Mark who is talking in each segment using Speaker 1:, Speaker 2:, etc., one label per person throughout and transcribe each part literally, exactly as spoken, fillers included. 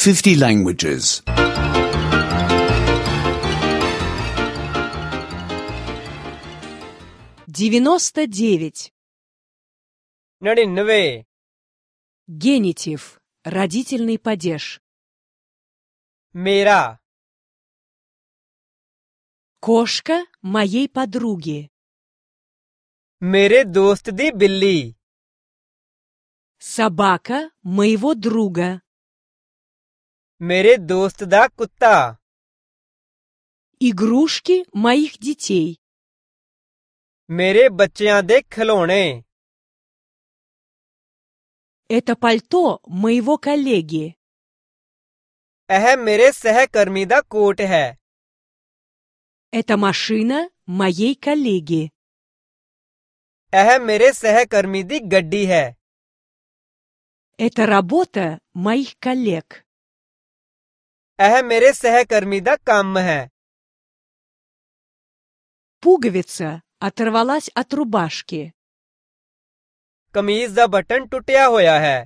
Speaker 1: fifty languages.
Speaker 2: девяносто девять.
Speaker 3: нੜਿਨਵੇਂ
Speaker 2: Генитив. Родительный падеж.
Speaker 3: ਮੇਰਾ
Speaker 2: Кошка моей подруги.
Speaker 3: ਮੇਰੇ ਦੋਸਤ ਦੀ ਬਿੱਲੀ
Speaker 2: Собака моего друга.
Speaker 3: ਮੇਰੇ ਦੋਸਤ ਦਾ ਕੁੱਤਾ
Speaker 2: Игрушки моих детей.
Speaker 3: ਮੇਰੇ ਬੱਚਿਆਂ ਦੇ ਖਿਡੌਣੇ
Speaker 2: Это пальто моего коллеги.
Speaker 3: ਇਹ ਮੇਰੇ ਸਹਿਕਰਮੀ ਦਾ ਕੋਟ ਹੈ
Speaker 2: Это машина моей коллеги.
Speaker 3: ਇਹ ਮੇਰੇ ਸਹਿਕਰਮੀ ਦੀ ਗੱਡੀ ਹੈ
Speaker 2: Это работа моих коллег.
Speaker 3: ਇਹ ਮੇਰੇ ਸਹਿਕਰਮੀ ਦਾ ਕੰਮ ਹੈ
Speaker 2: Пуговица оторвалась от рубашки.
Speaker 3: ਕਮੀਜ਼ ਦਾ ਬਟਨ ਟੁੱਟਿਆ ਹੋਇਆ ਹੈ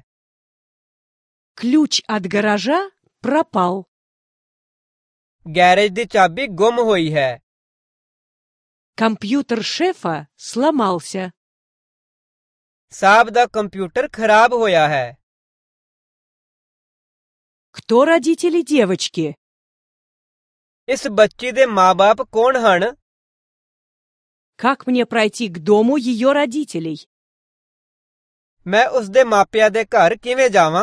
Speaker 2: Ключ от гаража пропал.
Speaker 3: ਗੈਰੇਜ ਦੀ ਚਾਬੀ ਗੁੰਮ ਹੋਈ ਹੈ
Speaker 2: Компьютер шефа сломался.
Speaker 3: ਸਾਹਿਬ ਦਾ ਕੰਪਿਊਟਰ ਖਰਾਬ ਹੋਇਆ ਹੈ
Speaker 2: Кто родители девочки?
Speaker 3: ਇਸ ਬੱਚੀ ਦੇ ਮਾਂ-ਬਾਪ ਕੌਣ ਹਨ
Speaker 2: Как мне пройти к дому ее родителей?
Speaker 3: ਮੈਂ ਉਸ ਦੇ ਮਾਪਿਆਂ ਦੇ ਘਰ ਕਿਵੇਂ ਜਾਵਾਂ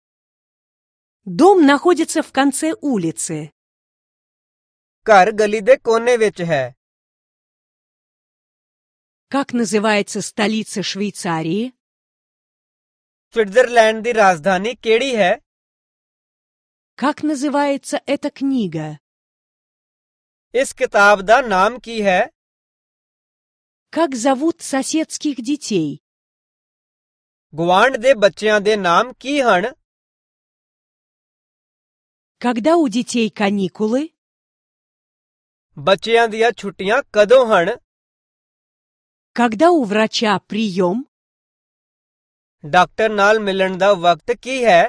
Speaker 2: Дом находится в конце улицы.
Speaker 3: ਘਰ ਗਲੀ ਦੇ ਕੋਨੇ ਵਿੱਚ ਹੈ
Speaker 2: Как называется столица Швейцарии?
Speaker 3: ਸਵਿਟਜ਼ਰਲੈਂਡ ਦੀ ਰਾਜਧਾਨੀ ਕਿਹੜੀ ਹੈ
Speaker 2: Как называется эта книга?
Speaker 3: ਇਸ ਕਿਤਾਬ ਦਾ ਨਾਮ ਕੀ ਹੈ
Speaker 2: Как зовут соседских детей?
Speaker 3: ਗੁਆਂਢ ਦੇ ਬੱਚਿਆਂ ਦੇ ਨਾਮ ਕੀ ਹਨ
Speaker 2: Когда у детей каникулы?
Speaker 3: ਬੱਚਿਆਂ ਦੀਆਂ ਛੁੱਟੀਆਂ ਕਦੋਂ ਹਨ
Speaker 2: Когда у врача прием?
Speaker 3: ਡਾਕਟਰ ਨਾਲ ਮਿਲਣ ਦਾ ਵਕਤ ਕੀ ਹੈ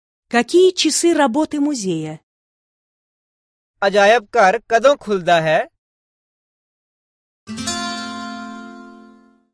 Speaker 2: Какие часы работы музея?
Speaker 3: ਅਜਾਇਬ ਘਰ ਕਦੋਂ ਖੁੱਲਦਾ ਹੈ